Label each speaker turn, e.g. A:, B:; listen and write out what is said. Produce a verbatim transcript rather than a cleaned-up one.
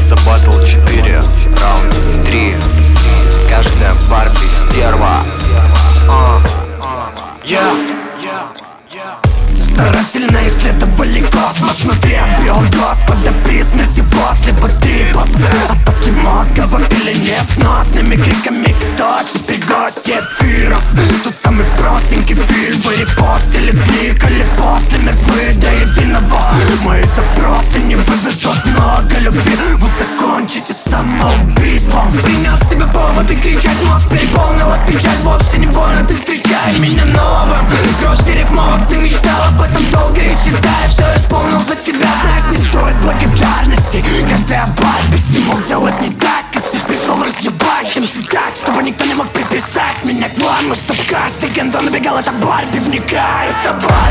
A: Начался батл четыре, раунд три. Каждая Барби стерва.
B: Старательно исследовали космос, внутри обвел Господа при смерти после потрипов. Остатки мозга вопили несносными криками: кто теперь гости эфиров? Тут самый простенький фильм вы репостили, кликали после мертвы до единого. Мои запросы не вывезут много любви, вы закончите самоубийством. Принял с тебя поводы кричать, мозг переполнила печаль. Вовсе не больно, ты встречай меня новым. Дрожь деревмовок, ты мечтал об этом долго и считай, все исполнил за тебя. Знаешь, не стоит благодарности, каждая Барби стимул делать не так, как все пришел разъебать им цитать, чтобы никто не мог приписать меня к вам, и чтоб каждый гендон набегал, это Барби, вникай, это Барби.